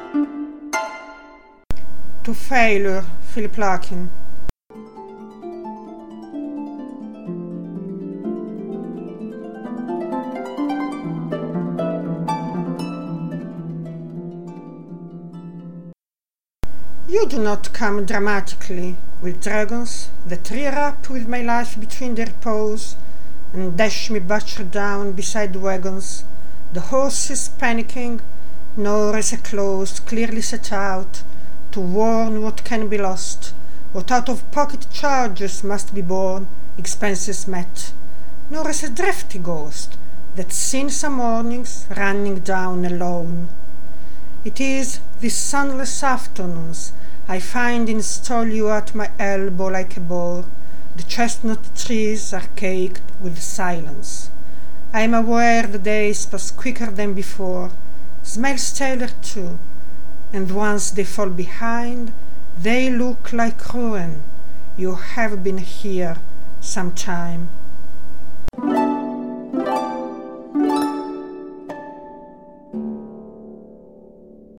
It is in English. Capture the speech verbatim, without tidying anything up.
To Failure, Philip Larkin. You do not come dramatically with dragons that rear up with my life between their paws and dash me butchered down beside the wagons, the horses panicking, nor as a clause clearly set out to warn what can be lost, what out-of-pocket charges must be borne, expenses met, nor as a drifty ghost that's seen some mornings running down alone. It is these sunless afternoons I find install you at my elbow like a bore. The chestnut trees are caked with silence. I am aware the days pass quicker than before, smells tailor too, and once they fall behind, they look like ruin. You have been here some time.